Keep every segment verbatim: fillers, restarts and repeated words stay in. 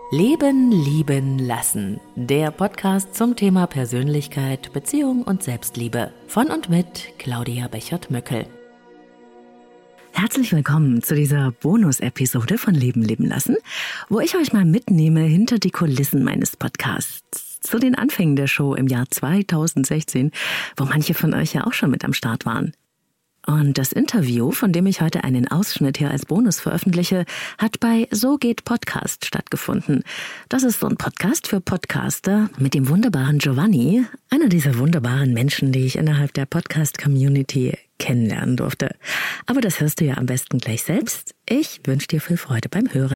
Leben, lieben, lassen. Der Podcast zum Thema Persönlichkeit, Beziehung und Selbstliebe. Von und mit Claudia Bechert-Möckel. Herzlich willkommen zu dieser Bonus-Episode von Leben, leben, lassen, wo ich euch mal mitnehme hinter die Kulissen meines Podcasts. Zu den Anfängen der Show im Jahr zweitausendsechzehn, wo manche von euch ja auch schon mit am Start waren. Und das Interview, von dem ich heute einen Ausschnitt hier als Bonus veröffentliche, hat bei So geht Podcast stattgefunden. Das ist so ein Podcast für Podcaster mit dem wunderbaren Giovanni, einer dieser wunderbaren Menschen, die ich innerhalb der Podcast-Community kennenlernen durfte. Aber das hörst du ja am besten gleich selbst. Ich wünsche dir viel Freude beim Hören.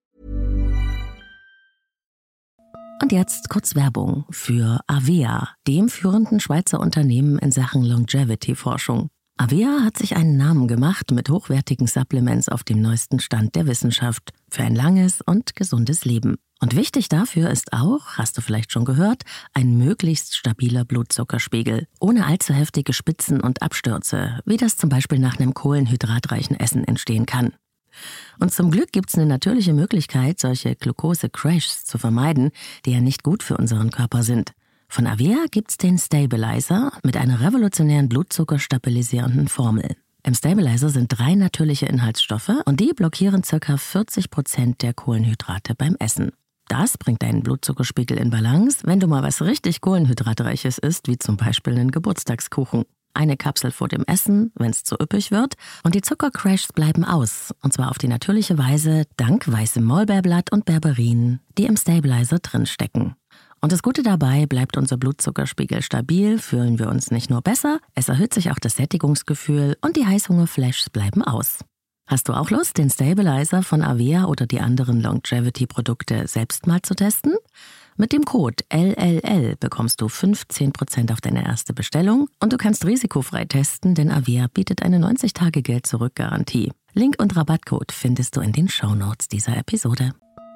Und jetzt kurz Werbung für Avea, dem führenden Schweizer Unternehmen in Sachen Longevity-Forschung. Avea hat sich einen Namen gemacht mit hochwertigen Supplements auf dem neuesten Stand der Wissenschaft für ein langes und gesundes Leben. Und wichtig dafür ist auch, hast du vielleicht schon gehört, ein möglichst stabiler Blutzuckerspiegel, ohne allzu heftige Spitzen und Abstürze, wie das zum Beispiel nach einem kohlenhydratreichen Essen entstehen kann. Und zum Glück gibt es eine natürliche Möglichkeit, solche Glucose-Crashs zu vermeiden, die ja nicht gut für unseren Körper sind. Von Avea gibt's den Stabilizer mit einer revolutionären blutzuckerstabilisierenden Formel. Im Stabilizer sind drei natürliche Inhaltsstoffe und die blockieren ca. vierzig Prozent der Kohlenhydrate beim Essen. Das bringt deinen Blutzuckerspiegel in Balance, wenn du mal was richtig Kohlenhydratreiches isst, wie zum Beispiel einen Geburtstagskuchen. Eine Kapsel vor dem Essen, wenn es zu üppig wird, und die Zuckercrashs bleiben aus, und zwar auf die natürliche Weise dank weißem Maulbeerblatt und Berberin, die im Stabilizer drinstecken. Und das Gute dabei, bleibt unser Blutzuckerspiegel stabil, fühlen wir uns nicht nur besser, es erhöht sich auch das Sättigungsgefühl und die Heißhungerflashs bleiben aus. Hast du auch Lust, den Stabilizer von Avea oder die anderen Longevity-Produkte selbst mal zu testen? Mit dem Code L L L bekommst du fünfzehn Prozent auf deine erste Bestellung und du kannst risikofrei testen, denn Avea bietet eine neunzig Tage Geld-Zurück-Garantie. Link und Rabattcode findest du in den Shownotes dieser Episode.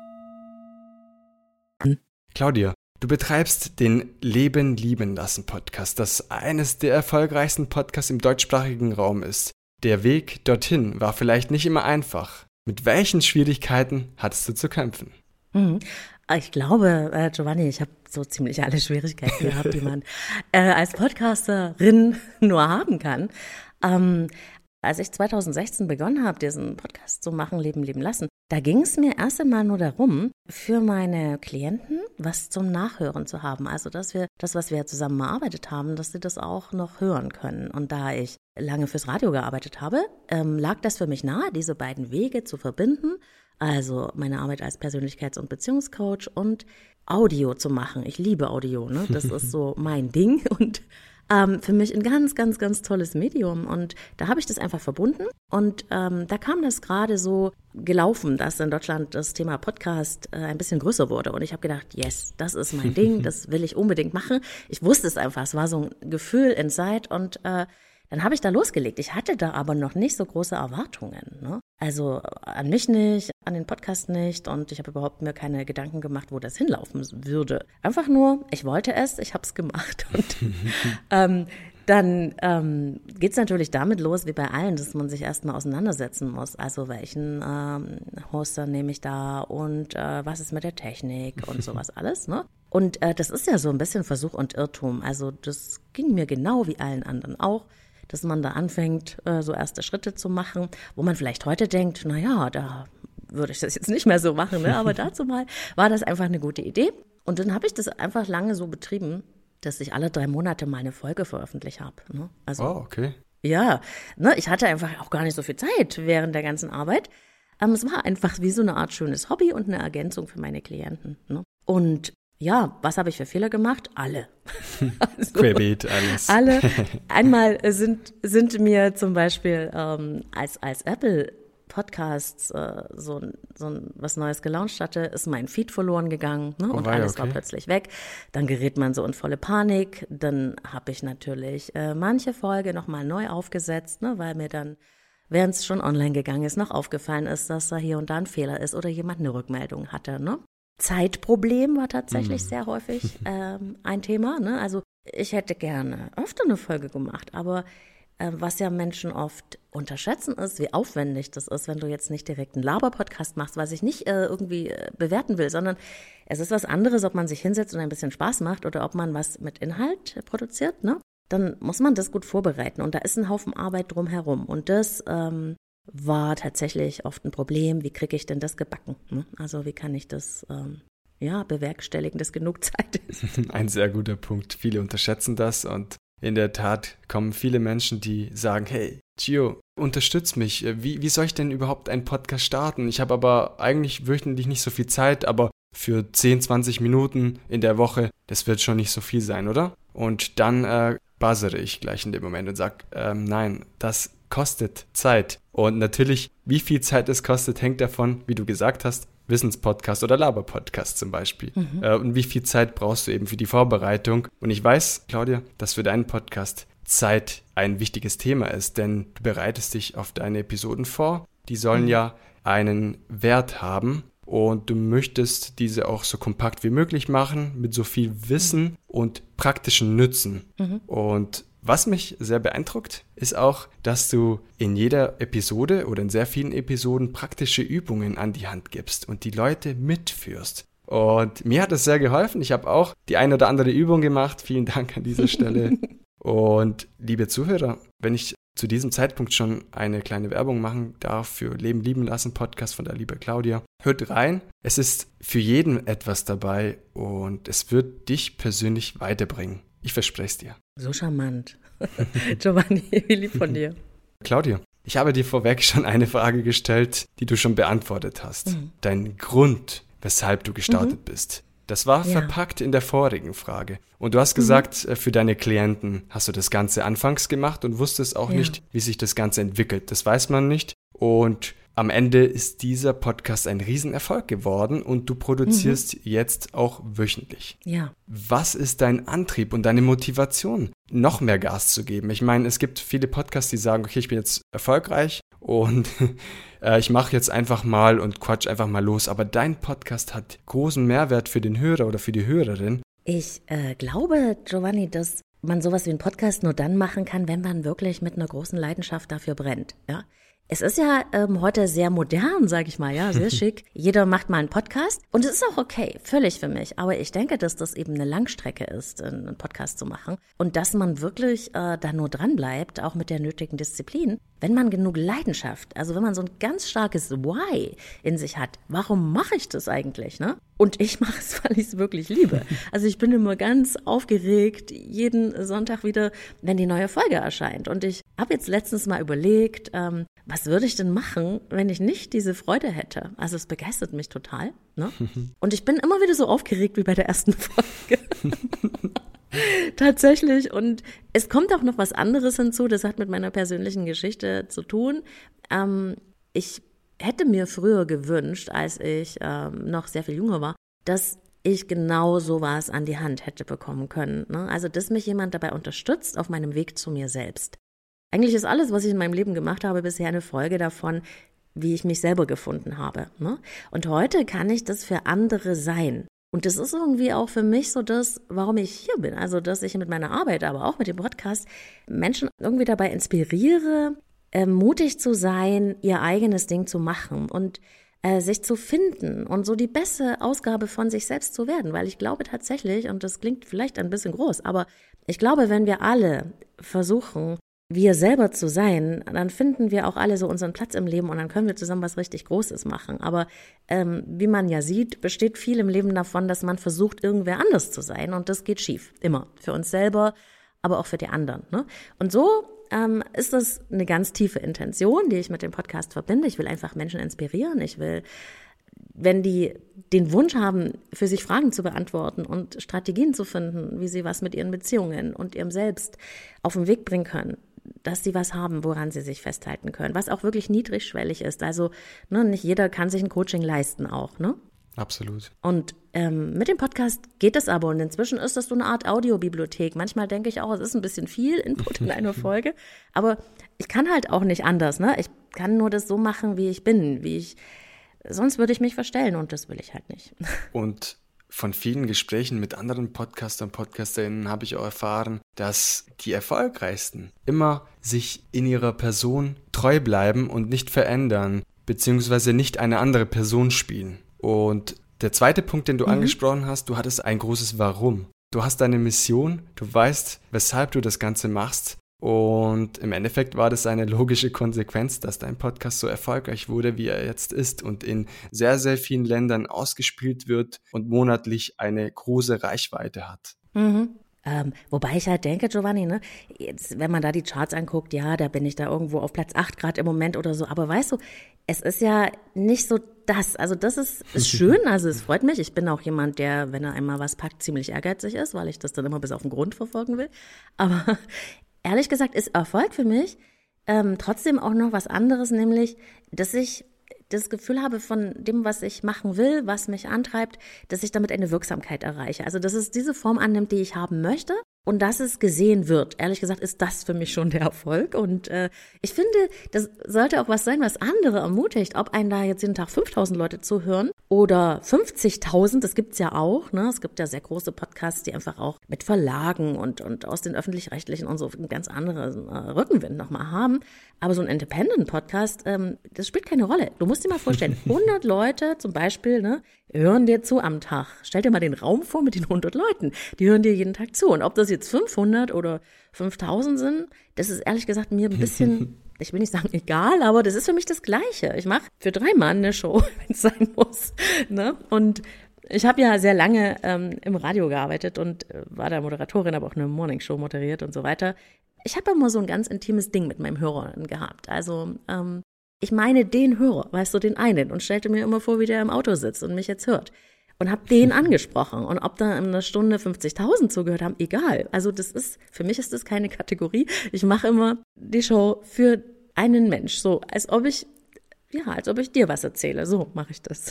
Claudia, du betreibst den Leben, lieben, lassen Podcast, das eines der erfolgreichsten Podcasts im deutschsprachigen Raum ist. Der Weg dorthin war vielleicht nicht immer einfach. Mit welchen Schwierigkeiten hattest du zu kämpfen? Mhm. Ich glaube, äh, Giovanni, ich habe so ziemlich alle Schwierigkeiten gehabt, die man äh, als Podcasterin nur haben kann. Ähm, als ich zweitausendsechzehn begonnen habe, diesen Podcast zu machen, Leben, leben, lassen, da ging es mir erst einmal nur darum, für meine Klienten was zum Nachhören zu haben. Also, dass wir das, was wir zusammen erarbeitet haben, dass sie das auch noch hören können. Und da ich lange fürs Radio gearbeitet habe, ähm, lag das für mich nahe, diese beiden Wege zu verbinden. Also meine Arbeit als Persönlichkeits- und Beziehungscoach und Audio zu machen. Ich liebe Audio, ne? Das ist so mein Ding und ähm, für mich ein ganz, ganz, ganz tolles Medium. Und da habe ich das einfach verbunden. Und ähm, da kam das gerade so gelaufen, dass in Deutschland das Thema Podcast äh, ein bisschen größer wurde. Und ich habe gedacht, yes, das ist mein Ding, das will ich unbedingt machen. Ich wusste es einfach, es war so ein Gefühl inside und äh, dann habe ich da losgelegt. Ich hatte da aber noch nicht so große Erwartungen, ne? Also an mich nicht, an den Podcast nicht und ich habe überhaupt mir keine Gedanken gemacht, wo das hinlaufen würde. Einfach nur, ich wollte es, ich habe es gemacht. Und ähm, dann ähm, geht es natürlich damit los, wie bei allen, dass man sich erstmal auseinandersetzen muss. Also welchen ähm, Hoster nehme ich da und äh, was ist mit der Technik und sowas alles, ne? Und äh, das ist ja so ein bisschen Versuch und Irrtum. Also das ging mir genau wie allen anderen auch, dass man da anfängt, so erste Schritte zu machen, wo man vielleicht heute denkt, na ja, da würde ich das jetzt nicht mehr so machen, ne? Aber dazu mal war das einfach eine gute Idee. Und dann habe ich das einfach lange so betrieben, dass ich alle drei Monate mal eine Folge veröffentlicht habe. Ne? Also, oh, okay. Ja, ne? Ich hatte einfach auch gar nicht so viel Zeit während der ganzen Arbeit. Ähm, es war einfach wie so eine Art schönes Hobby und eine Ergänzung für meine Klienten. Ne? Und ja, was habe ich für Fehler gemacht? Alle. Also, Querbeet, alles. Alle. Einmal sind, sind mir zum Beispiel ähm, als, als Apple Podcasts äh, so, so was Neues gelauncht hatte, ist mein Feed verloren gegangen, ne? Oh, Und wei, alles okay. war plötzlich weg. Dann gerät man so in volle Panik. Dann habe ich natürlich äh, manche Folge nochmal neu aufgesetzt, ne? Weil mir dann, während es schon online gegangen ist, noch aufgefallen ist, dass da hier und da ein Fehler ist oder jemand eine Rückmeldung hatte, ne? Zeitproblem war tatsächlich mhm. sehr häufig ähm, ein Thema, ne? Also ich hätte gerne öfter eine Folge gemacht, aber Was ja Menschen oft unterschätzen ist, wie aufwendig das ist, wenn du jetzt nicht direkt einen Laber-Podcast machst, was ich nicht äh, irgendwie äh, bewerten will, sondern es ist was anderes, ob man sich hinsetzt und ein bisschen Spaß macht oder ob man was mit Inhalt produziert, ne? Dann muss man das gut vorbereiten und da ist ein Haufen Arbeit drumherum und das ähm, war tatsächlich oft ein Problem, wie kriege ich denn das gebacken, ne? Also wie kann ich das ähm, ja bewerkstelligen, dass genug Zeit ist. Ein sehr guter Punkt, viele unterschätzen das und in der Tat kommen viele Menschen, die sagen, hey, Gio, unterstütz mich. Wie, wie soll ich denn überhaupt einen Podcast starten? Ich habe aber eigentlich wöchentlich nicht so viel Zeit, aber für zehn, zwanzig Minuten in der Woche, das wird schon nicht so viel sein, oder? Und dann äh, buzzere ich gleich in dem Moment und sage, ähm, nein, das kostet Zeit. Und natürlich, wie viel Zeit es kostet, hängt davon, wie du gesagt hast, Wissenspodcast oder Laber-Podcast zum Beispiel. Mhm. Äh, und wie viel Zeit brauchst du eben für die Vorbereitung? Und ich weiß, Claudia, dass für deinen Podcast Zeit ein wichtiges Thema ist, denn du bereitest dich auf deine Episoden vor. Die sollen mhm. ja einen Wert haben und du möchtest diese auch so kompakt wie möglich machen, mit so viel Wissen mhm. und praktischen Nutzen. Mhm. Und was mich sehr beeindruckt, ist auch, dass du in jeder Episode oder in sehr vielen Episoden praktische Übungen an die Hand gibst und die Leute mitführst. Und mir hat das sehr geholfen. Ich habe auch die eine oder andere Übung gemacht. Vielen Dank an dieser Stelle. Und liebe Zuhörer, wenn ich zu diesem Zeitpunkt schon eine kleine Werbung machen darf für Leben lieben lassen, Podcast von der lieben Claudia, hört rein. Es ist für jeden etwas dabei und es wird dich persönlich weiterbringen. Ich verspreche es dir. So charmant. Giovanni, wie lieb von dir. Claudia, ich habe dir vorweg schon eine Frage gestellt, die du schon beantwortet hast. Mhm. Dein Grund, weshalb du gestartet mhm. bist. Das war ja. verpackt in der vorigen Frage. Und du hast gesagt, mhm. für deine Klienten hast du das Ganze anfangs gemacht und wusstest auch ja. nicht, wie sich das Ganze entwickelt. Das weiß man nicht. Und am Ende ist dieser Podcast ein Riesenerfolg geworden und du produzierst mhm. jetzt auch wöchentlich. Ja. Was ist dein Antrieb und deine Motivation, noch mehr Gas zu geben? Ich meine, es gibt viele Podcasts, die sagen, okay, ich bin jetzt erfolgreich und äh, ich mache jetzt einfach mal und quatsch einfach mal los. Aber dein Podcast hat großen Mehrwert für den Hörer oder für die Hörerin. Ich äh, glaube, Giovanni, dass man sowas wie einen Podcast nur dann machen kann, wenn man wirklich mit einer großen Leidenschaft dafür brennt, ja. Es ist ja ähm, heute sehr modern, sag ich mal, ja, sehr schick. Jeder macht mal einen Podcast und es ist auch okay, völlig für mich. Aber ich denke, dass das eben eine Langstrecke ist, einen Podcast zu machen und dass man wirklich äh, da nur dran bleibt, auch mit der nötigen Disziplin, wenn man genug Leidenschaft, also wenn man so ein ganz starkes Why in sich hat. Warum mache ich das eigentlich, ne? Und ich mache es, weil ich es wirklich liebe. Also ich bin immer ganz aufgeregt, jeden Sonntag wieder, wenn die neue Folge erscheint. Und ich habe jetzt letztens mal überlegt, ähm, was würde ich denn machen, wenn ich nicht diese Freude hätte? Also es begeistert mich total, ne? Und ich bin immer wieder so aufgeregt wie bei der ersten Folge. Tatsächlich. Und es kommt auch noch was anderes hinzu, das hat mit meiner persönlichen Geschichte zu tun. Ähm, ich hätte mir früher gewünscht, als ich ähm, noch sehr viel jünger war, dass ich genau sowas an die Hand hätte bekommen können, ne? Also, dass mich jemand dabei unterstützt auf meinem Weg zu mir selbst. Eigentlich ist alles, was ich in meinem Leben gemacht habe, bisher eine Folge davon, wie ich mich selber gefunden habe, ne? Und heute kann ich das für andere sein. Und das ist irgendwie auch für mich so das, warum ich hier bin. Also, dass ich mit meiner Arbeit, aber auch mit dem Podcast Menschen irgendwie dabei inspiriere, äh, mutig zu sein, ihr eigenes Ding zu machen und äh, sich zu finden und so die beste Ausgabe von sich selbst zu werden. Weil ich glaube tatsächlich, und das klingt vielleicht ein bisschen groß, aber ich glaube, wenn wir alle versuchen, wir selber zu sein, dann finden wir auch alle so unseren Platz im Leben und dann können wir zusammen was richtig Großes machen. Aber ähm, wie man ja sieht, besteht viel im Leben davon, dass man versucht, irgendwer anders zu sein und das geht schief, immer. Für uns selber, aber auch für die anderen, ne? Und so ähm, ist das eine ganz tiefe Intention, die ich mit dem Podcast verbinde. Ich will einfach Menschen inspirieren. Ich will, wenn die den Wunsch haben, für sich Fragen zu beantworten und Strategien zu finden, wie sie was mit ihren Beziehungen und ihrem Selbst auf den Weg bringen können, dass sie was haben, woran sie sich festhalten können, was auch wirklich niedrigschwellig ist. Also ne, nicht jeder kann sich ein Coaching leisten auch, ne? Absolut. Und ähm, mit dem Podcast geht es aber und inzwischen ist das so eine Art Audiobibliothek. Manchmal denke ich auch, es ist ein bisschen viel Input in einer Folge, aber ich kann halt auch nicht anders, ne? Ich kann nur das so machen, wie ich bin, wie ich, sonst würde ich mich verstellen und das will ich halt nicht. Und von vielen Gesprächen mit anderen Podcastern und Podcasterinnen habe ich auch erfahren, dass die Erfolgreichsten immer sich in ihrer Person treu bleiben und nicht verändern, beziehungsweise nicht eine andere Person spielen. Und der zweite Punkt, den du mhm. angesprochen hast, du hattest ein großes Warum. Du hast deine Mission, du weißt, weshalb du das Ganze machst. Und im Endeffekt war das eine logische Konsequenz, dass dein Podcast so erfolgreich wurde, wie er jetzt ist und in sehr, sehr vielen Ländern ausgespielt wird und monatlich eine große Reichweite hat. Mhm. Ähm, wobei ich halt denke, Giovanni, ne, jetzt, wenn man da die Charts anguckt, ja, da bin ich da irgendwo auf Platz acht gerade im Moment oder so, aber weißt du, es ist ja nicht so das, also das ist, ist schön, also es freut mich, ich bin auch jemand, der, wenn er einmal was packt, ziemlich ehrgeizig ist, weil ich das dann immer bis auf den Grund verfolgen will, aber ehrlich gesagt ist Erfolg für mich ähm, trotzdem auch noch was anderes, nämlich, dass ich das Gefühl habe von dem, was ich machen will, was mich antreibt, dass ich damit eine Wirksamkeit erreiche. Also, dass es diese Form annimmt, die ich haben möchte und dass es gesehen wird. Ehrlich gesagt ist das für mich schon der Erfolg. Und äh, ich finde, das sollte auch was sein, was andere ermutigt. Ob einen da jetzt jeden Tag fünftausend Leute zuhören oder fünfzigtausend, das gibt's ja auch. Ne? Es gibt ja sehr große Podcasts, die einfach auch mit Verlagen und, und aus den Öffentlich-Rechtlichen und so einen ganz anderen äh, Rückenwind nochmal haben. Aber so ein Independent-Podcast, ähm, das spielt keine Rolle. Du musst dir mal vorstellen, hundert Leute zum Beispiel, ne, hören dir zu am Tag. Stell dir mal den Raum vor mit den hundert Leuten. Die hören dir jeden Tag zu. Und ob das jetzt fünfhundert oder fünftausend sind, das ist ehrlich gesagt mir ein bisschen, ich will nicht sagen egal, aber das ist für mich das Gleiche. Ich mache für drei Mann eine Show, wenn es sein muss. Ne? Und ich habe ja sehr lange ähm, im Radio gearbeitet und äh, war da Moderatorin, aber auch eine Morningshow moderiert und so weiter. Ich habe immer so ein ganz intimes Ding mit meinem Hörer gehabt. Also ähm, ich meine den Hörer, weißt du, den einen und stellte mir immer vor, wie der im Auto sitzt und mich jetzt hört. Und habe den angesprochen. Und ob da in einer Stunde fünfzigtausend zugehört haben, egal. Also das ist, für mich ist das keine Kategorie. Ich mache immer die Show für einen Mensch, so als ob ich, ja, als ob ich dir was erzähle. So mache ich das.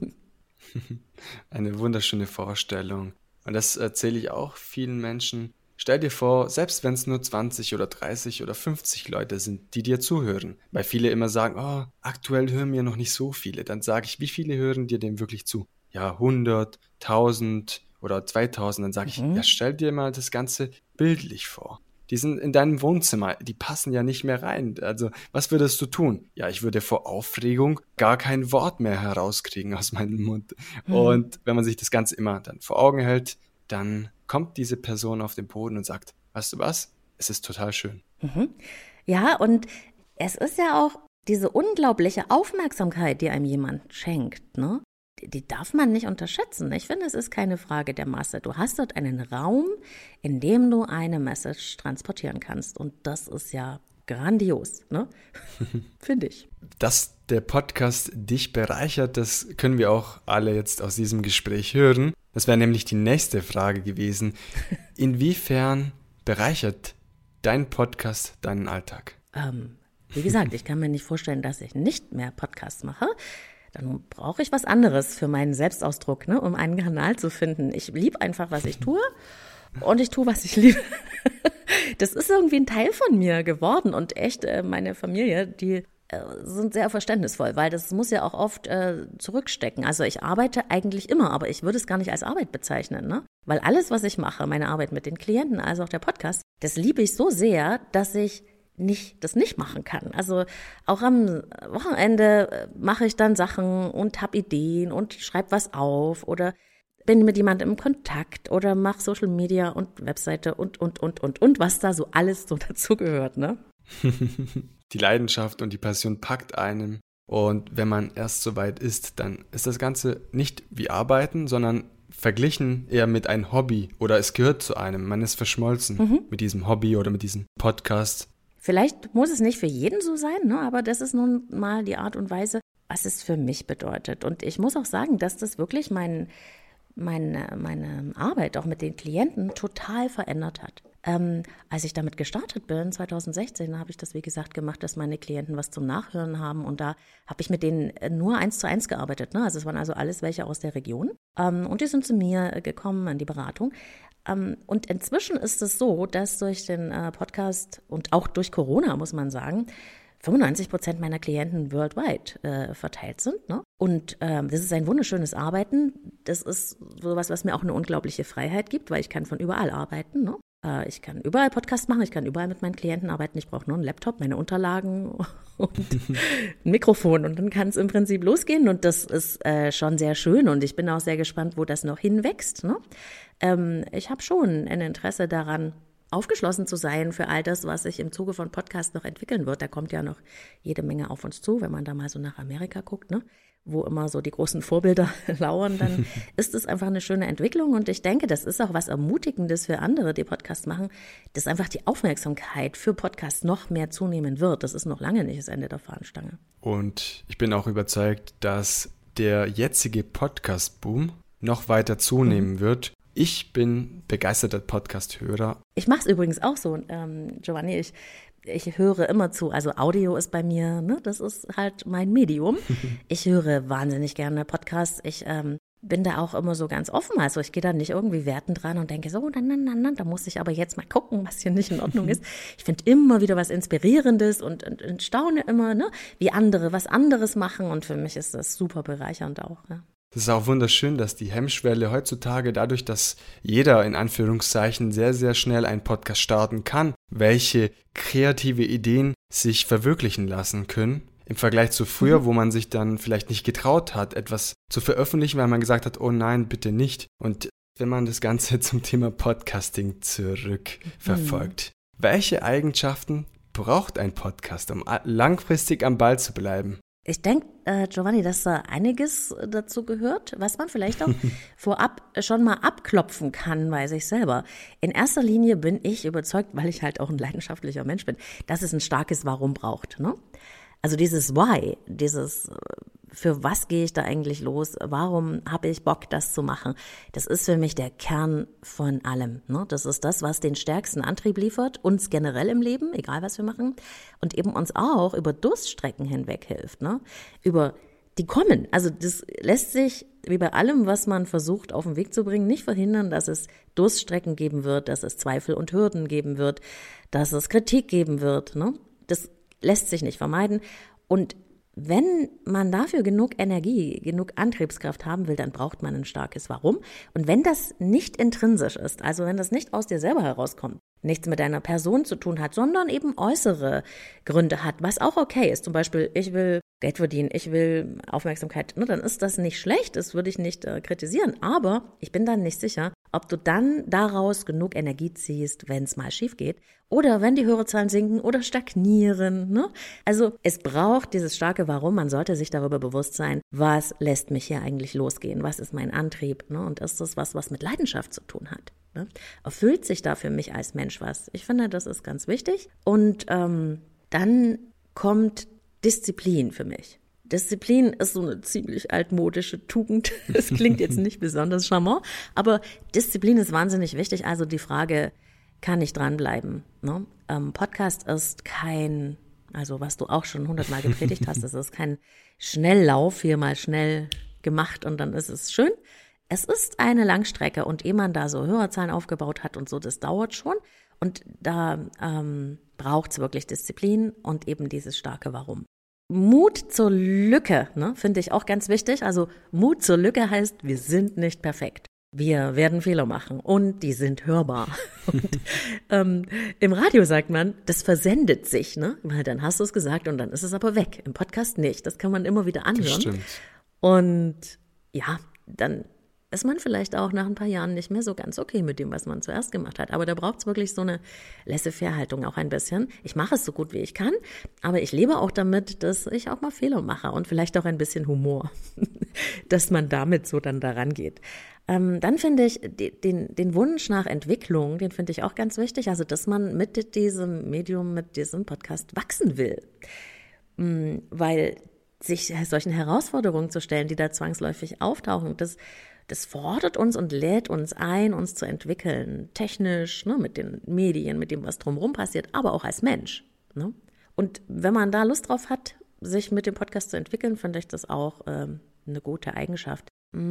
Eine wunderschöne Vorstellung. Und das erzähle ich auch vielen Menschen. Stell dir vor, selbst wenn es nur zwanzig oder dreißig oder fünfzig Leute sind, die dir zuhören, weil viele immer sagen, oh, aktuell hören mir noch nicht so viele, dann sage ich, wie viele hören dir denn wirklich zu? Ja, hundert, tausend oder zweitausend, dann sage ich, mhm. ja, stell dir mal das Ganze bildlich vor. Die sind in deinem Wohnzimmer, die passen ja nicht mehr rein. Also, was würdest du tun? Ja, ich würde vor Aufregung gar kein Wort mehr herauskriegen aus meinem Mund. Mhm. Und wenn man sich das Ganze immer dann vor Augen hält, dann kommt diese Person auf den Boden und sagt, weißt du was, es ist total schön. Mhm. Ja, und es ist ja auch diese unglaubliche Aufmerksamkeit, die einem jemand schenkt, ne? Die, die darf man nicht unterschätzen. Ich finde, es ist keine Frage der Masse. Du hast dort einen Raum, in dem du eine Message transportieren kannst. Und das ist ja grandios, ne? Finde ich. Dass der Podcast dich bereichert, das können wir auch alle jetzt aus diesem Gespräch hören. Das wäre nämlich die nächste Frage gewesen. Inwiefern bereichert dein Podcast deinen Alltag? Ähm, wie gesagt, ich kann mir nicht vorstellen, dass ich nicht mehr Podcasts mache. Dann brauche ich was anderes für meinen Selbstausdruck, ne, um einen Kanal zu finden. Ich liebe einfach, was ich tue und ich tue, was ich liebe. Das ist irgendwie ein Teil von mir geworden und echt äh, meine Familie, die äh, sind sehr verständnisvoll, weil das muss ja auch oft äh, zurückstecken. Also ich arbeite eigentlich immer, aber ich würde es gar nicht als Arbeit bezeichnen, ne? Weil alles, was ich mache, meine Arbeit mit den Klienten, also auch der Podcast, das liebe ich so sehr, dass ich nicht das nicht machen kann. Also auch am Wochenende mache ich dann Sachen und habe Ideen und schreibe was auf oder bin mit jemandem im Kontakt oder mache Social Media und Webseite und, und, und, und, und, was da so alles so dazugehört, ne? Die Leidenschaft und die Passion packt einem. Und wenn man erst so weit ist, dann ist das Ganze nicht wie Arbeiten, sondern verglichen eher mit einem Hobby oder es gehört zu einem. Man ist verschmolzen mhm. mit diesem Hobby oder mit diesem Podcast. Vielleicht muss es nicht für jeden so sein, ne? Aber das ist nun mal die Art und Weise, was es für mich bedeutet. Und ich muss auch sagen, dass das wirklich mein, meine, meine Arbeit auch mit den Klienten total verändert hat. Ähm, als ich damit gestartet bin, zwanzig sechzehn, habe ich das, wie gesagt, gemacht, dass meine Klienten was zum Nachhören haben. Und da habe ich mit denen nur eins zu eins gearbeitet, ne? Also es waren also alles welche aus der Region. Ähm, und die sind zu mir gekommen an die Beratung. Um, und inzwischen ist es so, dass durch den äh, Podcast und auch durch Corona, muss man sagen, fünfundneunzig Prozent meiner Klienten worldwide äh, verteilt sind. Ne? Und ähm, das ist ein wunderschönes Arbeiten. Das ist sowas, was mir auch eine unglaubliche Freiheit gibt, weil ich kann von überall arbeiten. Ne? Äh, ich kann überall Podcast machen, ich kann überall mit meinen Klienten arbeiten. Ich brauche nur einen Laptop, meine Unterlagen und ein Mikrofon und dann kann es im Prinzip losgehen. Und das ist äh, schon sehr schön und ich bin auch sehr gespannt, wo das noch hinwächst. Ne? Ähm, ich habe schon ein Interesse daran, aufgeschlossen zu sein für all das, was sich im Zuge von Podcasts noch entwickeln wird. Da kommt ja noch jede Menge auf uns zu, wenn man da mal so nach Amerika guckt, ne? Wo immer so die großen Vorbilder lauern, dann ist es einfach eine schöne Entwicklung. Und ich denke, das ist auch was Ermutigendes für andere, die Podcasts machen, dass einfach die Aufmerksamkeit für Podcasts noch mehr zunehmen wird. Das ist noch lange nicht das Ende der Fahnenstange. Und ich bin auch überzeugt, dass der jetzige Podcast-Boom noch weiter zunehmen mhm. wird. Ich bin begeisterter Podcast-Hörer. Ich mache es übrigens auch so, ähm, Giovanni, ich, ich höre immer zu. Also Audio ist bei mir, ne, das ist halt mein Medium. Ich höre wahnsinnig gerne Podcasts. Ich ähm, bin da auch immer so ganz offen. Also ich gehe da nicht irgendwie wertend dran und denke so, na, na, na, na, da muss ich aber jetzt mal gucken, was hier nicht in Ordnung ist. Ich finde immer wieder was Inspirierendes und, und, und staune immer, ne, wie andere was anderes machen. Und für mich ist das super bereichernd auch, ja. Das ist auch wunderschön, dass die Hemmschwelle heutzutage dadurch, dass jeder in Anführungszeichen sehr, sehr schnell einen Podcast starten kann, welche kreative Ideen sich verwirklichen lassen können. Im Vergleich zu früher, mhm. wo man sich dann vielleicht nicht getraut hat, etwas zu veröffentlichen, weil man gesagt hat, oh nein, bitte nicht. Und wenn man das Ganze zum Thema Podcasting zurückverfolgt, mhm. welche Eigenschaften braucht ein Podcast, um langfristig am Ball zu bleiben? Ich denke, äh, Giovanni, dass da einiges dazu gehört, was man vielleicht auch vorab schon mal abklopfen kann bei sich selber. In erster Linie bin ich überzeugt, weil ich halt auch ein leidenschaftlicher Mensch bin, dass es ein starkes Warum braucht, ne? Also dieses Why, dieses für was gehe ich da eigentlich los, warum habe ich Bock, das zu machen, das ist für mich der Kern von allem. Ne? Das ist das, was den stärksten Antrieb liefert, uns generell im Leben, egal was wir machen, und eben uns auch über Durststrecken hinweg hilft, ne? Über die kommen. Also das lässt sich, wie bei allem, was man versucht auf den Weg zu bringen, nicht verhindern, dass es Durststrecken geben wird, dass es Zweifel und Hürden geben wird, dass es Kritik geben wird. Ne? Das lässt sich nicht vermeiden. Und wenn man dafür genug Energie, genug Antriebskraft haben will, dann braucht man ein starkes Warum. Und wenn das nicht intrinsisch ist, also wenn das nicht aus dir selber herauskommt, nichts mit deiner Person zu tun hat, sondern eben äußere Gründe hat, was auch okay ist. Zum Beispiel, ich will Geld verdienen, ich will Aufmerksamkeit, ne, dann ist das nicht schlecht, das würde ich nicht äh, kritisieren. Aber ich bin dann nicht sicher, ob du dann daraus genug Energie ziehst, wenn es mal schief geht oder wenn die Hörerzahlen sinken oder stagnieren. Ne? Also es braucht dieses starke Warum. Man sollte sich darüber bewusst sein, was lässt mich hier eigentlich losgehen, was ist mein Antrieb, ne? Und ist das was, was mit Leidenschaft zu tun hat? Ne? Erfüllt sich da für mich als Mensch was? Ich finde, das ist ganz wichtig. Und ähm, dann kommt Disziplin für mich. Disziplin ist so eine ziemlich altmodische Tugend. Das klingt jetzt nicht besonders charmant, aber Disziplin ist wahnsinnig wichtig. Also die Frage, kann ich dranbleiben? Ne? Ähm, Podcast ist kein, also was du auch schon hundertmal gepredigt hast, das ist kein Schnelllauf, hier mal schnell gemacht und dann ist es schön. Es ist eine Langstrecke und ehe man da so Hörerzahlen aufgebaut hat und so, das dauert schon. Und da ähm, braucht es wirklich Disziplin und eben dieses starke Warum. Mut zur Lücke, ne, finde ich auch ganz wichtig. Also Mut zur Lücke heißt, wir sind nicht perfekt. Wir werden Fehler machen und die sind hörbar. Und ähm, im Radio sagt man, das versendet sich, ne? Weil dann hast du es gesagt und dann ist es aber weg. Im Podcast nicht. Das kann man immer wieder anhören. Das stimmt. Und ja, dann ist man vielleicht auch nach ein paar Jahren nicht mehr so ganz okay mit dem, was man zuerst gemacht hat. Aber da braucht es wirklich so eine Laissez-faire-Haltung auch ein bisschen. Ich mache es so gut, wie ich kann, aber ich lebe auch damit, dass ich auch mal Fehler mache und vielleicht auch ein bisschen Humor, dass man damit so dann daran geht. Ähm, dann finde ich den, den Wunsch nach Entwicklung, den finde ich auch ganz wichtig, also dass man mit diesem Medium, mit diesem Podcast wachsen will, mhm, weil sich solchen Herausforderungen zu stellen, die da zwangsläufig auftauchen, das Das fordert uns und lädt uns ein, uns zu entwickeln, technisch, ne, mit den Medien, mit dem, was drumherum passiert, aber auch als Mensch. Ne? Und wenn man da Lust drauf hat, sich mit dem Podcast zu entwickeln, finde ich das auch ähm, eine gute Eigenschaft.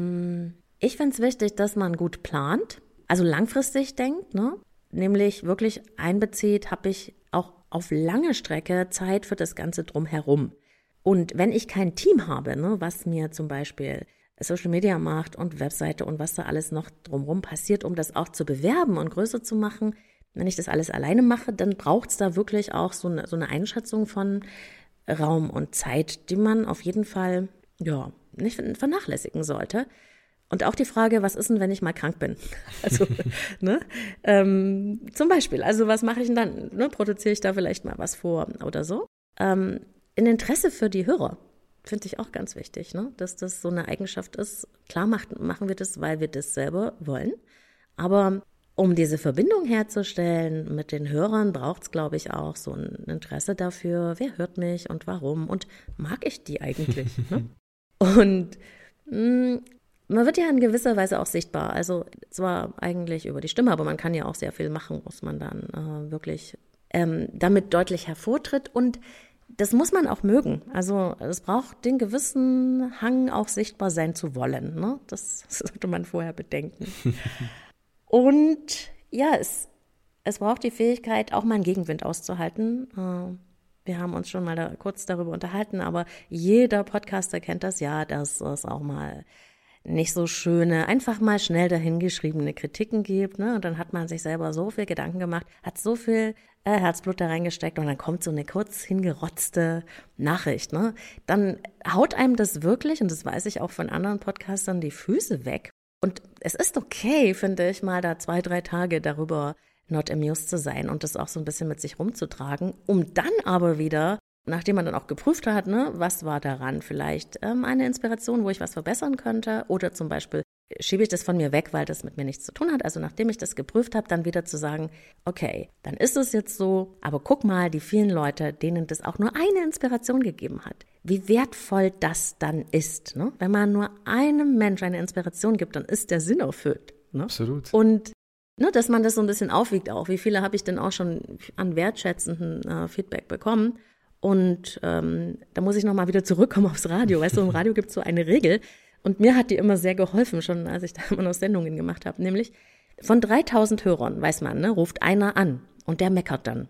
Ich finde es wichtig, dass man gut plant, also langfristig denkt, ne? Nämlich wirklich einbezieht, habe ich auch auf lange Strecke Zeit für das Ganze drumherum. Und wenn ich kein Team habe, ne, was mir zum Beispiel Social Media macht und Webseite und was da alles noch drumherum passiert, um das auch zu bewerben und größer zu machen, wenn ich das alles alleine mache, dann braucht es da wirklich auch so eine, so eine Einschätzung von Raum und Zeit, die man auf jeden Fall ja nicht vernachlässigen sollte. Und auch die Frage, was ist denn, wenn ich mal krank bin? Also, ne? Ähm, zum Beispiel, also was mache ich denn dann? Ne? Produziere ich da vielleicht mal was vor oder so? Ähm, in Interesse für die Hörer finde ich auch ganz wichtig, ne? Dass das so eine Eigenschaft ist. Klar macht, machen wir das, weil wir das selber wollen. Aber um diese Verbindung herzustellen mit den Hörern, braucht es, glaube ich, auch so ein Interesse dafür, wer hört mich und warum und mag ich die eigentlich? Ne? Und mh, man wird ja in gewisser Weise auch sichtbar, also zwar eigentlich über die Stimme, aber man kann ja auch sehr viel machen, muss man dann äh, wirklich ähm, damit deutlich hervortritt und das muss man auch mögen. Also es braucht den gewissen Hang, auch sichtbar sein zu wollen. Ne? Das sollte man vorher bedenken. Und ja, es, es braucht die Fähigkeit, auch mal einen Gegenwind auszuhalten. Äh, Wir haben uns schon mal da kurz darüber unterhalten, aber jeder Podcaster kennt das ja, dass es auch mal nicht so schöne, einfach mal schnell dahingeschriebene Kritiken gibt, ne? Und dann hat man sich selber so viel Gedanken gemacht, hat so viel äh, Herzblut da reingesteckt und dann kommt so eine kurz hingerotzte Nachricht, ne? Dann haut einem das wirklich, und das weiß ich auch von anderen Podcastern, die Füße weg. Und es ist okay, finde ich, mal da zwei, drei Tage darüber not amused zu sein und das auch so ein bisschen mit sich rumzutragen, um dann aber wieder, nachdem man dann auch geprüft hat, ne, was war daran vielleicht ähm, eine Inspiration, wo ich was verbessern könnte oder zum Beispiel schiebe ich das von mir weg, weil das mit mir nichts zu tun hat. Also nachdem ich das geprüft habe, dann wieder zu sagen, okay, dann ist es jetzt so, aber guck mal, die vielen Leute, denen das auch nur eine Inspiration gegeben hat, wie wertvoll das dann ist. Ne? Wenn man nur einem Mensch eine Inspiration gibt, dann ist der Sinn erfüllt. Ne? Absolut. Und ne, dass man das so ein bisschen aufwiegt auch. Wie viele habe ich denn auch schon an wertschätzenden äh, Feedback bekommen? Und ähm, da muss ich nochmal wieder zurückkommen aufs Radio. Weißt du, im Radio gibt es so eine Regel. Und mir hat die immer sehr geholfen, schon als ich da immer noch Sendungen gemacht habe. Nämlich von dreitausend Hörern, weiß man, ne, ruft einer an und der meckert dann.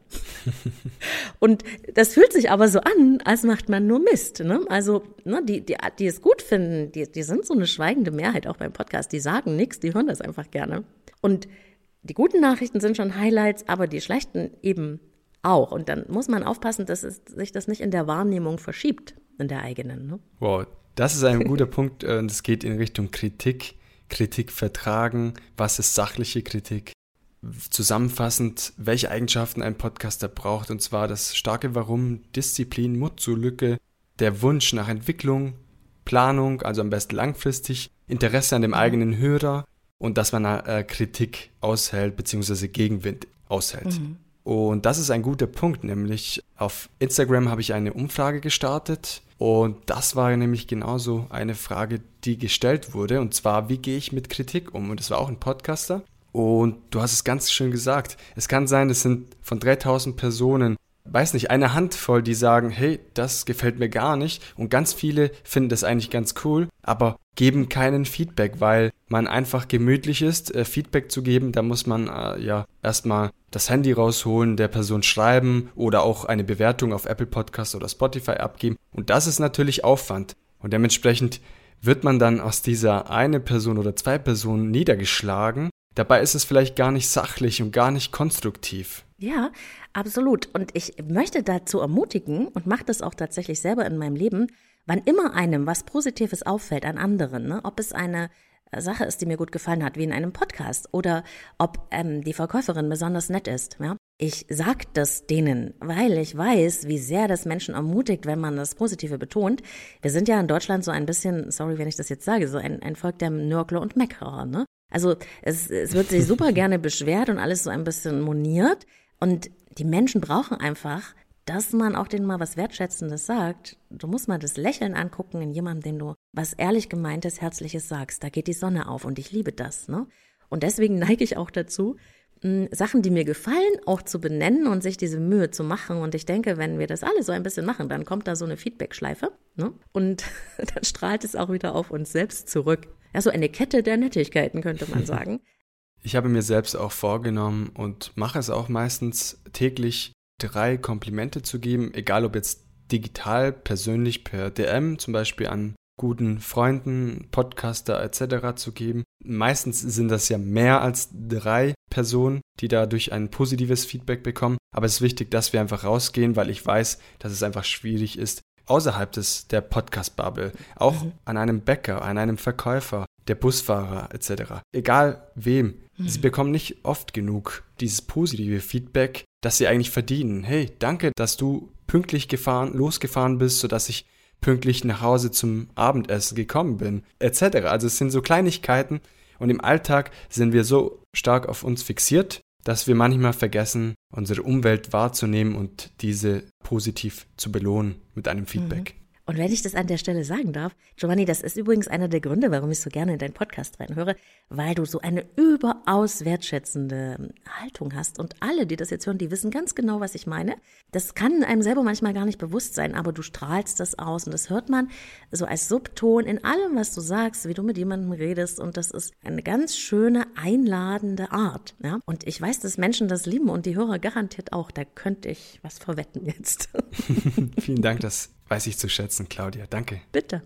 Und das fühlt sich aber so an, als macht man nur Mist. Ne? Also ne, die, die, die es gut finden, die, die sind so eine schweigende Mehrheit auch beim Podcast. Die sagen nichts, die hören das einfach gerne. Und die guten Nachrichten sind schon Highlights, aber die schlechten eben auch. Und dann muss man aufpassen, dass es, sich das nicht in der Wahrnehmung verschiebt, in der eigenen. Ne? Wow, das ist ein guter Punkt. Und es geht in Richtung Kritik, Kritik vertragen. Was ist sachliche Kritik? Zusammenfassend, welche Eigenschaften ein Podcaster braucht. Und zwar das starke Warum, Disziplin, Mut zur Lücke, der Wunsch nach Entwicklung, Planung, also am besten langfristig, Interesse an dem eigenen Hörer und dass man äh, Kritik aushält bzw. Gegenwind aushält. Mhm. Und das ist ein guter Punkt, nämlich auf Instagram habe ich eine Umfrage gestartet und das war nämlich genauso eine Frage, die gestellt wurde, und zwar, wie gehe ich mit Kritik um? Und das war auch ein Podcaster und du hast es ganz schön gesagt, es kann sein, es sind von dreitausend Personen, weiß nicht, eine Handvoll, die sagen, hey, das gefällt mir gar nicht, und ganz viele finden das eigentlich ganz cool, aber geben keinen Feedback, weil man einfach gemütlich ist, äh, Feedback zu geben. Da muss man äh, ja erstmal das Handy rausholen, der Person schreiben oder auch eine Bewertung auf Apple Podcasts oder Spotify abgeben. Und das ist natürlich Aufwand. Und dementsprechend wird man dann aus dieser eine Person oder zwei Personen niedergeschlagen. Dabei ist es vielleicht gar nicht sachlich und gar nicht konstruktiv. Ja, absolut. Und ich möchte dazu ermutigen und mache das auch tatsächlich selber in meinem Leben, wann immer einem was Positives auffällt an anderen, ne, ob es eine Sache ist, die mir gut gefallen hat, wie in einem Podcast, oder ob ähm, die Verkäuferin besonders nett ist. Ja? Ich sage das denen, weil ich weiß, wie sehr das Menschen ermutigt, wenn man das Positive betont. Wir sind ja in Deutschland so ein bisschen, sorry, wenn ich das jetzt sage, so ein, ein Volk der Nörgler und Meckerer. Ne? Also es, es wird sich super gerne beschwert und alles so ein bisschen moniert. Und die Menschen brauchen einfach, dass man auch denen mal was Wertschätzendes sagt. Du musst mal das Lächeln angucken in jemandem, dem du was ehrlich gemeintes, Herzliches sagst. Da geht die Sonne auf und ich liebe das. Ne? Und deswegen neige ich auch dazu, mh, Sachen, die mir gefallen, auch zu benennen und sich diese Mühe zu machen. Und ich denke, wenn wir das alle so ein bisschen machen, dann kommt da so eine Feedback-Schleife, ne? Und dann strahlt es auch wieder auf uns selbst zurück. Ja, so eine Kette der Nettigkeiten, könnte man sagen. Ich habe mir selbst auch vorgenommen und mache es auch meistens täglich, drei Komplimente zu geben, egal ob jetzt digital, persönlich per D M, zum Beispiel an guten Freunden, Podcaster et cetera zu geben. Meistens sind das ja mehr als drei Personen, die dadurch ein positives Feedback bekommen. Aber es ist wichtig, dass wir einfach rausgehen, weil ich weiß, dass es einfach schwierig ist, außerhalb des der Podcast-Bubble, auch mhm. an einem Bäcker, an einem Verkäufer, der Busfahrer et cetera. Egal wem, mhm. sie bekommen nicht oft genug dieses positive Feedback, das sie eigentlich verdienen. Hey, danke, dass du pünktlich gefahren, losgefahren bist, sodass ich pünktlich nach Hause zum Abendessen gekommen bin, et cetera. Also es sind so Kleinigkeiten und im Alltag sind wir so stark auf uns fixiert, dass wir manchmal vergessen, unsere Umwelt wahrzunehmen und diese positiv zu belohnen mit einem Feedback. Mhm. Und wenn ich das an der Stelle sagen darf, Giovanni, das ist übrigens einer der Gründe, warum ich so gerne in deinen Podcast reinhöre, weil du so eine überaus wertschätzende Haltung hast. Und alle, die das jetzt hören, die wissen ganz genau, was ich meine. Das kann einem selber manchmal gar nicht bewusst sein, aber du strahlst das aus und das hört man so als Subton in allem, was du sagst, wie du mit jemandem redest. Und das ist eine ganz schöne, einladende Art. Ja? Und ich weiß, dass Menschen das lieben und die Hörer garantiert auch. Da könnte ich was verwetten jetzt. Vielen Dank, das weiß ich zu schätzen, Claudia. Danke. Bitte.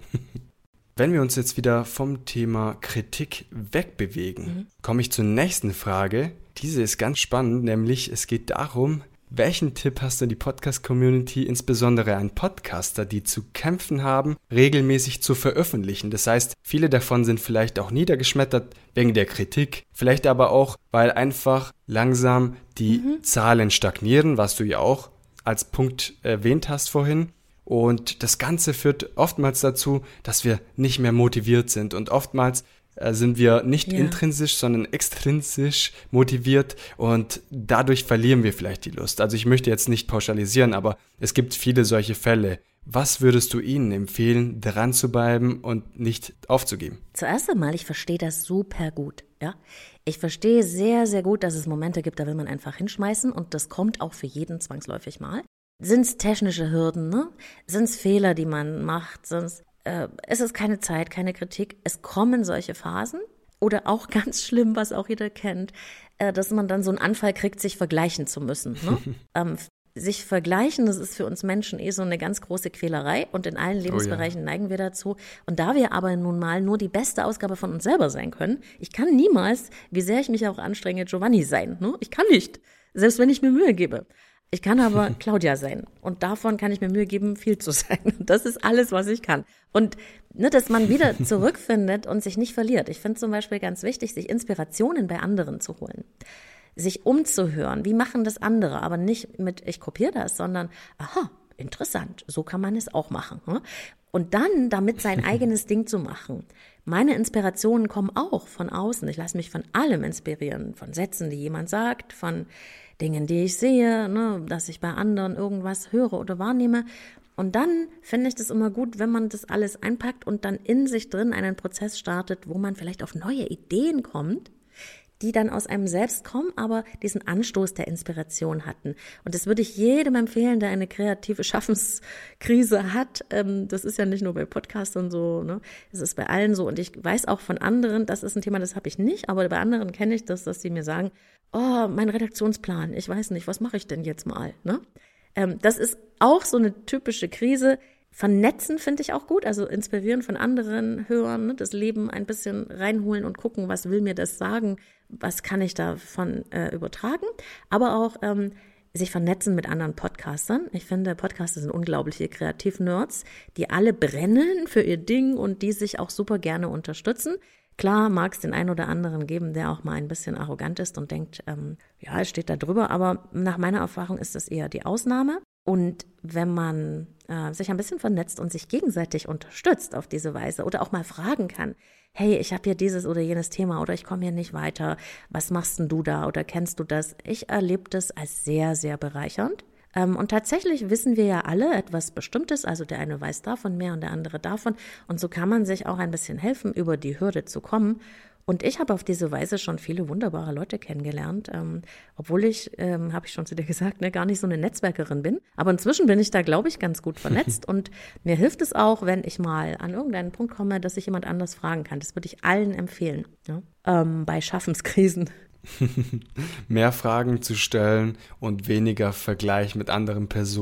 Wenn wir uns jetzt wieder vom Thema Kritik wegbewegen, mhm. komme ich zur nächsten Frage. Diese ist ganz spannend, nämlich es geht darum, welchen Tipp hast du an die Podcast-Community, insbesondere an Podcaster, die zu kämpfen haben, regelmäßig zu veröffentlichen? Das heißt, viele davon sind vielleicht auch niedergeschmettert wegen der Kritik, vielleicht aber auch, weil einfach langsam die mhm. Zahlen stagnieren, was du ja auch als Punkt erwähnt hast vorhin. Und das Ganze führt oftmals dazu, dass wir nicht mehr motiviert sind. Und oftmals äh, sind wir nicht ja. intrinsisch, sondern extrinsisch motiviert. Und dadurch verlieren wir vielleicht die Lust. Also ich möchte jetzt nicht pauschalisieren, aber es gibt viele solche Fälle. Was würdest du ihnen empfehlen, dran zu bleiben und nicht aufzugeben? Zuerst einmal, ich verstehe das super gut. Ja? Ich verstehe sehr, sehr gut, dass es Momente gibt, da will man einfach hinschmeißen. Und das kommt auch für jeden zwangsläufig mal. Sind es technische Hürden, ne? Sind es Fehler, die man macht? Sind's, äh, ist es keine Zeit, keine Kritik? Es kommen solche Phasen. Oder auch ganz schlimm, was auch jeder kennt, äh, dass man dann so einen Anfall kriegt, sich vergleichen zu müssen. Ne? ähm, sich vergleichen, das ist für uns Menschen eh so eine ganz große Quälerei. Und in allen Lebensbereichen oh ja. neigen wir dazu. Und da wir aber nun mal nur die beste Ausgabe von uns selber sein können, ich kann niemals, wie sehr ich mich auch anstrenge, Giovanni sein. Ne? Ich kann nicht, selbst wenn ich mir Mühe gebe. Ich kann aber Claudia sein und davon kann ich mir Mühe geben, viel zu sein. Und das ist alles, was ich kann. Und ne, dass man wieder zurückfindet und sich nicht verliert. Ich finde zum Beispiel ganz wichtig, sich Inspirationen bei anderen zu holen. Sich umzuhören, wie machen das andere, aber nicht mit, ich kopiere das, sondern, aha, interessant, so kann man es auch machen. Ne? Und dann damit sein eigenes Ding zu machen. Meine Inspirationen kommen auch von außen. Ich lasse mich von allem inspirieren, von Sätzen, die jemand sagt, von Dingen, die ich sehe, ne, dass ich bei anderen irgendwas höre oder wahrnehme. Und dann finde ich das immer gut, wenn man das alles einpackt und dann in sich drin einen Prozess startet, wo man vielleicht auf neue Ideen kommt, die dann aus einem selbst kommen, aber diesen Anstoß der Inspiration hatten. Und das würde ich jedem empfehlen, der eine kreative Schaffenskrise hat. Das ist ja nicht nur bei Podcastern so, ne? Es ist bei allen so. Und ich weiß auch von anderen, das ist ein Thema, das habe ich nicht, aber bei anderen kenne ich das, dass sie mir sagen, oh, mein Redaktionsplan, ich weiß nicht, was mache ich denn jetzt mal, ne? Das ist auch so eine typische Krise. Vernetzen finde ich auch gut, also inspirieren von anderen, hören, ne, das Leben ein bisschen reinholen und gucken, was will mir das sagen, was kann ich davon äh, übertragen, aber auch ähm, sich vernetzen mit anderen Podcastern. Ich finde, Podcaster sind unglaubliche Kreativ-Nerds, die alle brennen für ihr Ding und die sich auch super gerne unterstützen. Klar mag es den einen oder anderen geben, der auch mal ein bisschen arrogant ist und denkt, ähm, ja, es steht da drüber, aber nach meiner Erfahrung ist das eher die Ausnahme. Und wenn man äh, sich ein bisschen vernetzt und sich gegenseitig unterstützt auf diese Weise oder auch mal fragen kann, hey, ich habe hier dieses oder jenes Thema oder ich komme hier nicht weiter, was machst denn du da oder kennst du das? Ich erlebe das als sehr, sehr bereichernd. Ähm, und tatsächlich wissen wir ja alle etwas Bestimmtes, also der eine weiß davon mehr und der andere davon. Und so kann man sich auch ein bisschen helfen, über die Hürde zu kommen. Und ich habe auf diese Weise schon viele wunderbare Leute kennengelernt, ähm, obwohl ich, ähm, habe ich schon zu dir gesagt, ne, gar nicht so eine Netzwerkerin bin. Aber inzwischen bin ich da, glaube ich, ganz gut vernetzt. Und mir hilft es auch, wenn ich mal an irgendeinen Punkt komme, dass ich jemand anders fragen kann. Das würde ich allen empfehlen, ja? ähm, bei Schaffenskrisen. Mehr Fragen zu stellen und weniger Vergleich mit anderen Personen.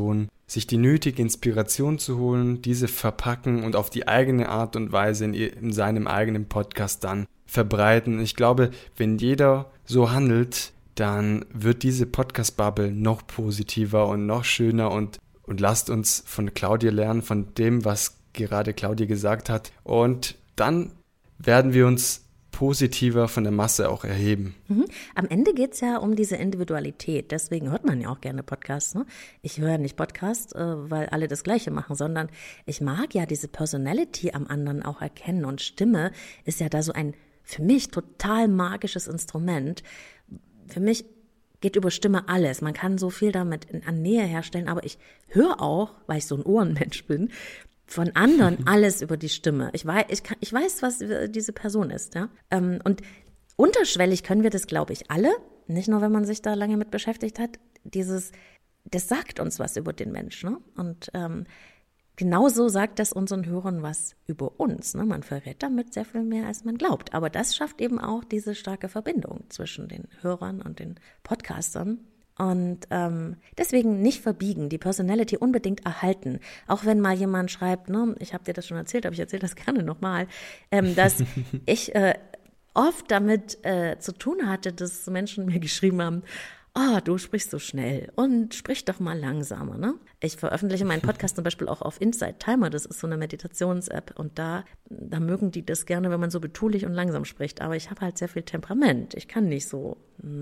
sich die nötige Inspiration zu holen, diese verpacken und auf die eigene Art und Weise in, in seinem eigenen Podcast dann verbreiten. Ich glaube, wenn jeder so handelt, dann wird diese Podcast-Bubble noch positiver und noch schöner und, und lasst uns von Claudia lernen, von dem, was gerade Claudia gesagt hat. Und dann werden wir uns positiver von der Masse auch erheben. Mhm. Am Ende geht es ja um diese Individualität. Deswegen hört man ja auch gerne Podcasts. Ne? Ich höre nicht Podcasts, äh, weil alle das Gleiche machen, sondern ich mag ja diese Personality am anderen auch erkennen. Und Stimme ist ja da so ein für mich total magisches Instrument. Für mich geht über Stimme alles. Man kann so viel damit in, an Nähe herstellen, aber ich höre auch, weil ich so ein Ohrenmensch bin, von anderen alles über die Stimme. Ich weiß, ich, kann, ich weiß, was diese Person ist. Ja? Und unterschwellig können wir das, glaube ich, alle, nicht nur, wenn man sich da lange mit beschäftigt hat, dieses, das sagt uns was über den Menschen. Ne? Und ähm, genauso sagt das unseren Hörern was über uns. Ne? Man verrät damit sehr viel mehr, als man glaubt. Aber das schafft eben auch diese starke Verbindung zwischen den Hörern und den Podcastern. Und ähm, deswegen nicht verbiegen, die Personality unbedingt erhalten. Auch wenn mal jemand schreibt, ne, ich habe dir das schon erzählt, aber ich erzähle das gerne nochmal, ähm, dass ich äh, oft damit äh, zu tun hatte, dass Menschen mir geschrieben haben, oh, du sprichst so schnell und sprich doch mal langsamer. Ne? Ich veröffentliche meinen Podcast zum Beispiel auch auf Inside Timer, das ist so eine Meditations-App und da, da mögen die das gerne, wenn man so betulich und langsam spricht, aber ich habe halt sehr viel Temperament, ich kann nicht so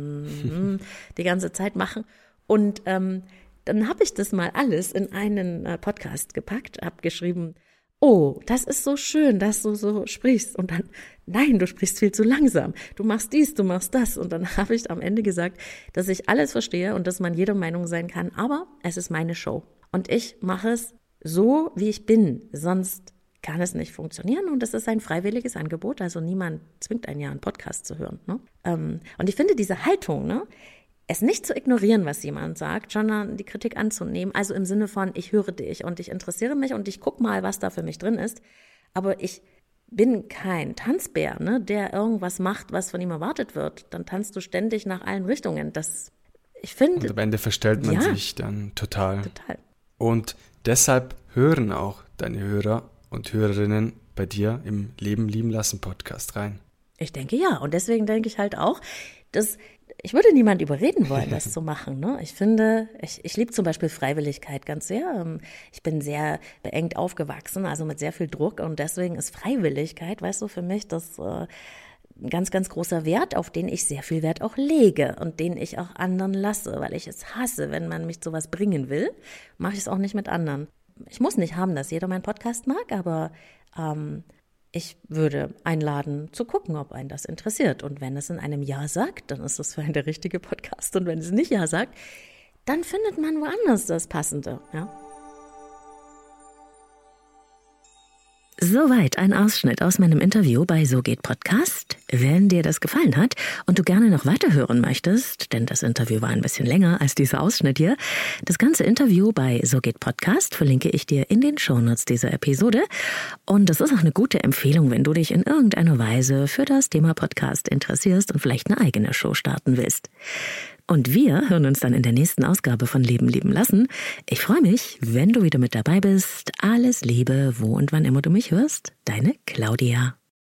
mm, die ganze Zeit machen und ähm, dann habe ich das mal alles in einen äh, Podcast gepackt, habe geschrieben, oh, das ist so schön, dass du so sprichst. Und dann, nein, du sprichst viel zu langsam. Du machst dies, du machst das. Und dann habe ich am Ende gesagt, dass ich alles verstehe und dass man jeder Meinung sein kann. Aber es ist meine Show. Und ich mache es so, wie ich bin. Sonst kann es nicht funktionieren. Und es ist ein freiwilliges Angebot. Also niemand zwingt einen ja, einen Podcast zu hören. Ne? Und ich finde diese Haltung, ne? Es nicht zu ignorieren, was jemand sagt, sondern die Kritik anzunehmen. Also im Sinne von, ich höre dich und ich interessiere mich und ich gucke mal, was da für mich drin ist. Aber ich bin kein Tanzbär, ne, der irgendwas macht, was von ihm erwartet wird. Dann tanzt du ständig nach allen Richtungen. Das, ich finde. Und am Ende verstellt man ja, sich dann total. Total. Und deshalb hören auch deine Hörer und Hörerinnen bei dir im Leben lieben lassen Podcast rein. Ich denke ja. Und deswegen denke ich halt auch, dass ich würde niemand überreden wollen, das zu machen. Ne? Ich finde, ich, ich liebe zum Beispiel Freiwilligkeit ganz sehr. Ich bin sehr beengt aufgewachsen, also mit sehr viel Druck. Und deswegen ist Freiwilligkeit, weißt du, für mich das äh, ein ganz, ganz großer Wert, auf den ich sehr viel Wert auch lege und den ich auch anderen lasse, weil ich es hasse, wenn man mich zu was bringen will, mache ich es auch nicht mit anderen. Ich muss nicht haben, dass jeder meinen Podcast mag, aber ähm, ich würde einladen, zu gucken, ob einen das interessiert. Und wenn es in einem Ja sagt, dann ist das für einen der richtige Podcast. Und wenn es nicht Ja sagt, dann findet man woanders das Passende. Ja? Soweit ein Ausschnitt aus meinem Interview bei So geht Podcast. Wenn dir das gefallen hat und du gerne noch weiterhören möchtest, denn das Interview war ein bisschen länger als dieser Ausschnitt hier, das ganze Interview bei So geht Podcast verlinke ich dir in den Shownotes dieser Episode. Und das ist auch eine gute Empfehlung, wenn du dich in irgendeiner Weise für das Thema Podcast interessierst und vielleicht eine eigene Show starten willst. Und wir hören uns dann in der nächsten Ausgabe von Leben lieben lassen. Ich freue mich, wenn du wieder mit dabei bist. Alles Liebe, wo und wann immer du mich hörst. Deine Claudia.